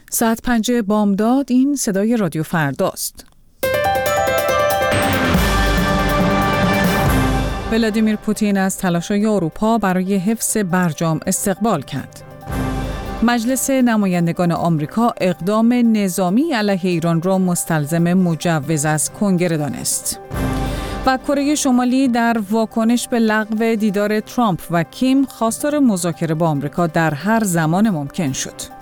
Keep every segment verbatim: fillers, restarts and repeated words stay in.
ساعت پنج بامداد، این صدای رادیو فرداست. ولادیمیر پوتین از تلاش‌های اروپا برای حفظ برجام استقبال کرد. مجلس نمایندگان آمریکا اقدام نظامی علیه ایران را مستلزم مجوز از کنگره دانست. و کره شمالی در واکنش به لغو دیدار ترامپ و کیم خواستار مذاکره با آمریکا در هر زمان ممکن شد.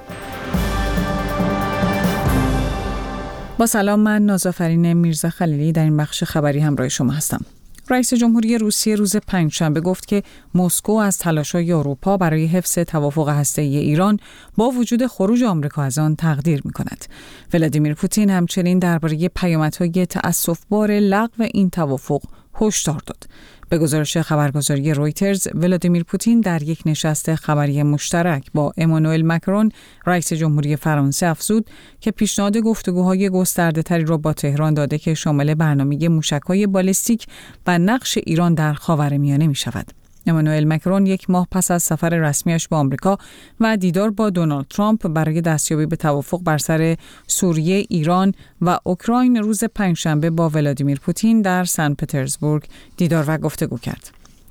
با سلام، من نازافرین میرزا خلیلی در این بخش خبری همراه شما هستم. رئیس جمهوری روسیه روز پنجشنبه گفت که مسکو از تلاش‌های اروپا برای حفظ توافق هسته‌ای ایران با وجود خروج آمریکا از آن تقدیر می‌کند. ولادیمیر پوتین همچنین درباره پیامدهای تأسف‌بار لغو این توافق هشدار داد. به گزارش خبرگزاری رویترز، ولادیمیر پوتین در یک نشست خبری مشترک با امانوئل مکرون، رئیس جمهوری فرانسه، افزود که پیشنهاد گفتگوهای گسترده‌تری را با تهران داده که شامل برنامه موشک‌های بالستیک و نقش ایران در خاورمیانه می‌شود. امانوئل مکرون یک ماه پس از سفر رسمیش به آمریکا و دیدار با دونالد ترامپ برای دستیابی به توافق بر سر سوریه، ایران و اوکراین روز پنجشنبه با ولادیمیر پوتین در سن پترزبورگ دیدار و گفتگو کرد.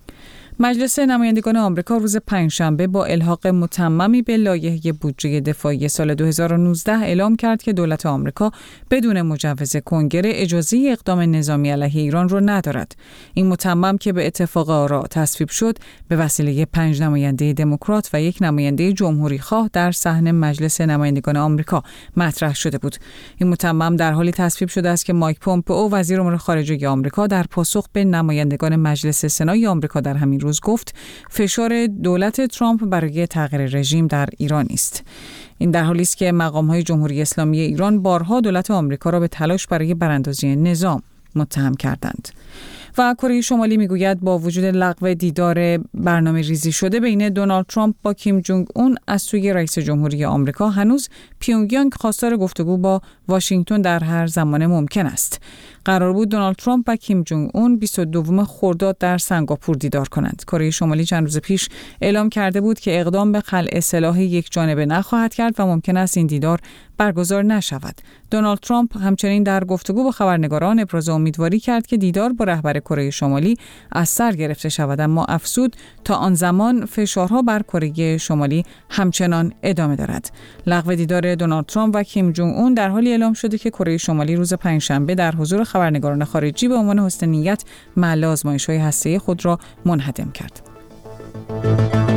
مجلس نمایندگان آمریکا روز پنجشنبه با الحاق متممی به لایحه بودجه دفاعی سال دو هزار و نوزده اعلام کرد که دولت آمریکا بدون مجوز کنگره اجازه اقدام نظامی علیه ایران را ندارد. این متمم که به اتفاق آرا تصویب شد، به وسیله پنج نماینده دموکرات و یک نماینده جمهوری خواه در صحن مجلس نمایندگان آمریکا مطرح شده بود. این متمم در حالی تصویب شده است که مایک پومپئو، وزیر امور خارجه آمریکا، در پاسخ به نمایندگان مجلس سنای آمریکا در همین روز گفت فشار دولت ترامپ برای تغییر رژیم در ایران است. این در حالی است که مقام‌های جمهوری اسلامی ایران بارها دولت آمریکا را به تلاش برای براندازی نظام متهم کردند. و کره شمالی میگوید با وجود لغو دیدار برنامه ریزی شده بین دونالد ترامپ با کیم جونگ اون از سوی رئیس جمهوری آمریکا، هنوز پیونگیانگ خواستار گفتگو با واشنگتن در هر زمان ممکن است. قرار بود دونالد ترامپ و کیم جونگ اون بیست و دوم خرداد در سنگاپور دیدار کنند. کره شمالی چند روز پیش اعلام کرده بود که اقدام به خلع سلاح یک جانبه نخواهد کرد و ممکن است این دیدار برگزار نشود. دونالد ترامپ همچنین در گفتگو با خبرنگاران ابراز امیدواری کرد که دیدار با رهبر کره شمالی از سر گرفته شود، اما افزود تا آن زمان فشارها بر کره شمالی همچنان ادامه دارد. لغو دیدار دونالد ترامپ و کیم جونگ اون در حالی اعلام شده که کره شمالی روز پنجشنبه در حضور خبرنگاران خارجی به عنوان حسن نیت محل آزمایش‌های هسته‌ای خود را منهدم کرد.